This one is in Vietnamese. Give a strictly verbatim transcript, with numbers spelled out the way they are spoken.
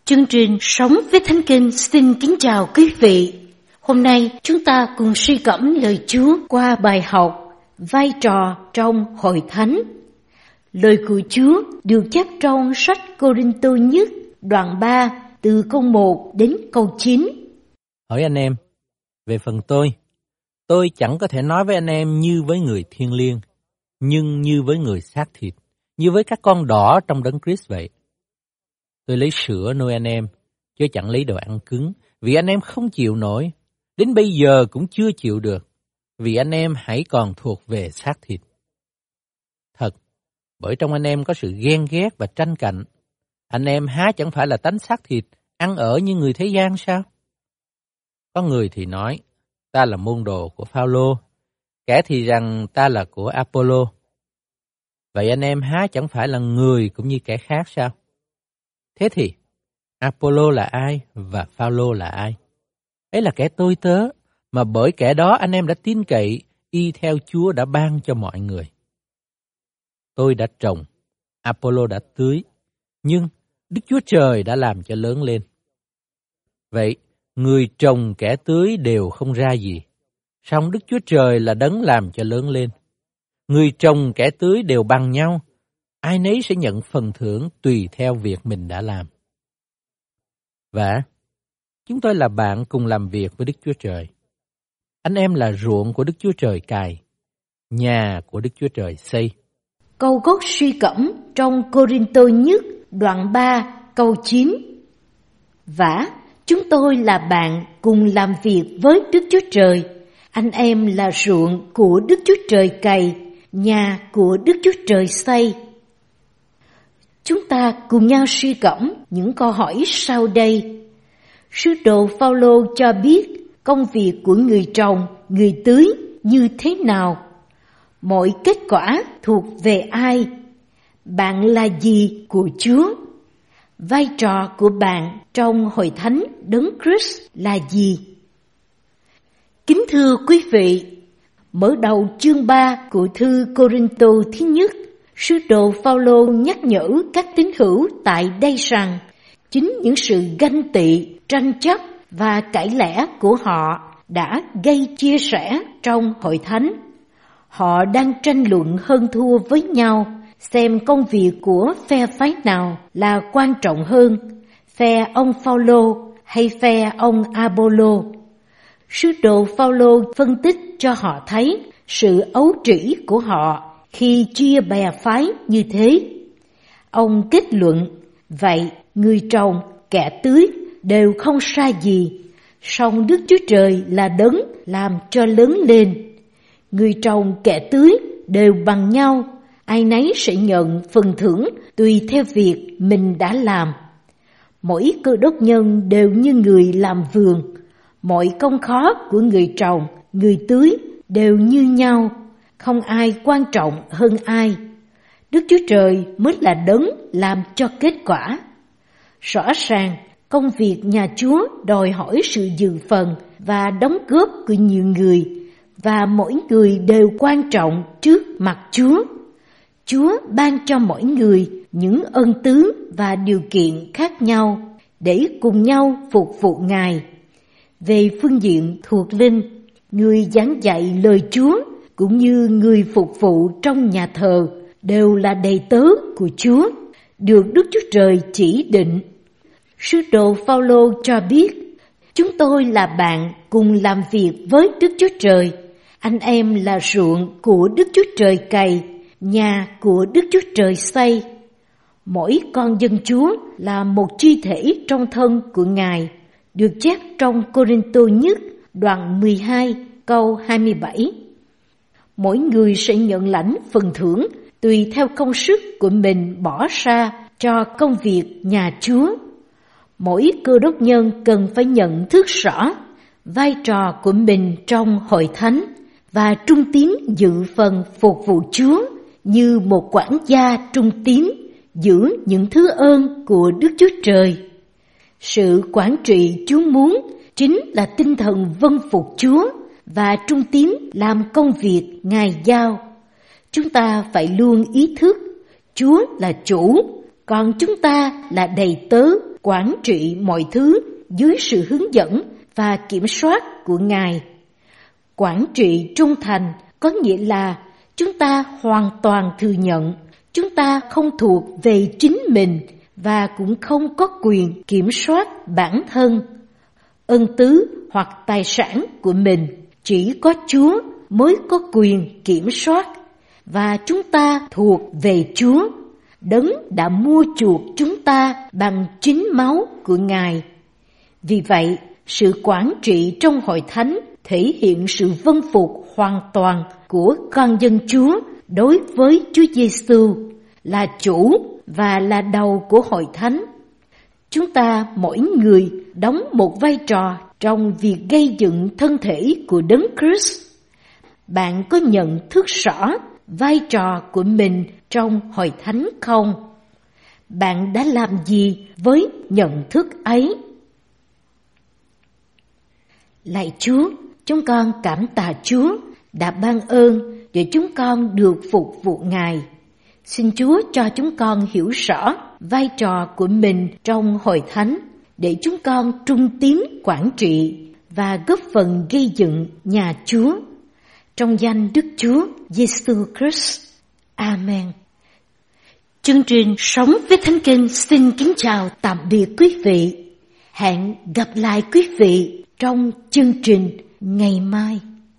Chương trình Sống với Thánh Kinh xin kính chào quý vị. Hôm nay chúng ta cùng suy gẫm lời Chúa qua bài học Vai trò trong Hội Thánh. Lời của Chúa được chép trong sách Cô-rinh-tô nhất đoạn ba từ câu một đến câu chín. Hỏi anh em, về phần tôi, tôi chẳng có thể nói với anh em như với người thiêng liêng, nhưng như với người xác thịt, như với các con đỏ trong Đấng Christ vậy. Tôi lấy sữa nuôi anh em, chứ chẳng lấy đồ ăn cứng, vì anh em không chịu nổi, đến bây giờ cũng chưa chịu được, vì anh em hãy còn thuộc về xác thịt. Thật, bởi trong anh em có sự ghen ghét và tranh cạnh, anh em há chẳng phải là tánh xác thịt, ăn ở như người thế gian sao? Có người thì nói, ta là môn đồ của Phao-lô, kẻ thì rằng ta là của Apollo. Vậy anh em há chẳng phải là người cũng như kẻ khác sao? Thế thì, Apollo là ai và Phao-lô là ai? Ấy là kẻ tôi tớ, mà bởi kẻ đó anh em đã tin cậy, y theo Chúa đã ban cho mọi người. Tôi đã trồng, Apollo đã tưới, nhưng Đức Chúa Trời đã làm cho lớn lên. Vậy, người trồng kẻ tưới đều không ra gì, song Đức Chúa Trời là đấng làm cho lớn lên. Người trồng kẻ tưới đều bằng nhau, ai nấy sẽ nhận phần thưởng tùy theo việc mình đã làm. Và chúng tôi là bạn cùng làm việc với Đức Chúa Trời. Anh em là ruộng của Đức Chúa Trời cày, nhà của Đức Chúa Trời xây. Câu gốc suy gẫm trong Cô-rinh-tô nhất đoạn ba câu chín. Vả, chúng tôi là bạn cùng làm việc với Đức Chúa Trời. Anh em là ruộng của Đức Chúa Trời cày, nhà của Đức Chúa Trời xây. Chúng ta cùng nhau suy gẫm những câu hỏi sau đây. Sứ đồ Phao-lô cho biết công việc của người trồng, người tưới như thế nào? Mọi kết quả thuộc về ai? Bạn là gì của Chúa? Vai trò của bạn trong Hội Thánh Đấng Christ là gì? Kính thưa quý vị, mở đầu chương ba của thư Cô-rinh-tô thứ nhất, sứ đồ Phao-lô nhắc nhở các tín hữu tại đây rằng chính những sự ganh tị, tranh chấp và cãi lẽ của họ đã gây chia rẽ trong Hội Thánh. Họ đang tranh luận hơn thua với nhau, xem công việc của phe phái nào là quan trọng hơn, phe ông Phao-lô hay phe ông Apollo. Sứ đồ Phao-lô phân tích cho họ thấy sự ấu trĩ của họ khi chia bè phái như thế. Ông kết luận, vậy người trồng, kẻ tưới đều không sai gì, song Đức Chúa Trời là đấng làm cho lớn lên. Người trồng, kẻ tưới đều bằng nhau, ai nấy sẽ nhận phần thưởng tùy theo việc mình đã làm. Mỗi cơ đốc nhân đều như người làm vườn, mọi công khó của người trồng, người tưới đều như nhau, không ai quan trọng hơn ai. Đức Chúa Trời mới là đấng làm cho kết quả. Rõ ràng, công việc nhà Chúa đòi hỏi sự dự phần và đóng góp của nhiều người, và mỗi người đều quan trọng trước mặt Chúa. Chúa ban cho mỗi người những ân tứ và điều kiện khác nhau để cùng nhau phục vụ Ngài. Về phương diện thuộc linh, người giảng dạy lời Chúa cũng như người phục vụ trong nhà thờ đều là đầy tớ của Chúa, được Đức Chúa Trời chỉ định. Sứ đồ Phao-lô cho biết, chúng tôi là bạn cùng làm việc với Đức Chúa Trời. Anh em là ruộng của Đức Chúa Trời cày, nhà của Đức Chúa Trời xây. Mỗi con dân Chúa là một chi thể trong thân của Ngài, được chép trong Cô-rinh-tô nhất đoạn mười hai câu hai mươi bảy. Mỗi người sẽ nhận lãnh phần thưởng tùy theo công sức của mình bỏ ra cho công việc nhà Chúa. Mỗi cơ đốc nhân cần phải nhận thức rõ vai trò của mình trong Hội Thánh và trung tín dự phần phục vụ Chúa như một quản gia trung tín giữ những thứ ơn của Đức Chúa Trời. Sự quản trị Chúa muốn chính là tinh thần vâng phục Chúa và trung tín làm công việc Ngài giao. Chúng ta phải luôn ý thức Chúa là chủ, còn chúng ta là đầy tớ quản trị mọi thứ dưới sự hướng dẫn và kiểm soát của Ngài. Quản trị trung thành có nghĩa là chúng ta hoàn toàn thừa nhận chúng ta không thuộc về chính mình và cũng không có quyền kiểm soát bản thân, ân tứ hoặc tài sản của mình. Chỉ có Chúa mới có quyền kiểm soát, và chúng ta thuộc về Chúa, Đấng đã mua chuộc chúng ta bằng chính máu của Ngài. Vì vậy, sự quản trị trong hội thánh thể hiện sự vâng phục hoàn toàn của con dân Chúa đối với Chúa Giêsu là chủ và là đầu của hội thánh. Chúng ta mỗi người đóng một vai trò trong việc gây dựng thân thể của Đấng Christ. Bạn có nhận thức rõ vai trò của mình trong hội thánh không? Bạn đã làm gì với nhận thức ấy? Lạy Chúa, chúng con cảm tạ Chúa đã ban ơn để chúng con được phục vụ Ngài. Xin Chúa cho chúng con hiểu rõ vai trò của mình trong hội thánh để chúng con trung tín quản trị và góp phần gây dựng nhà Chúa. Trong danh Đức Chúa Giêsu Christ. Amen. Chương trình Sống với Thánh Kinh xin kính chào tạm biệt quý vị. Hẹn gặp lại quý vị trong chương trình ngày mai.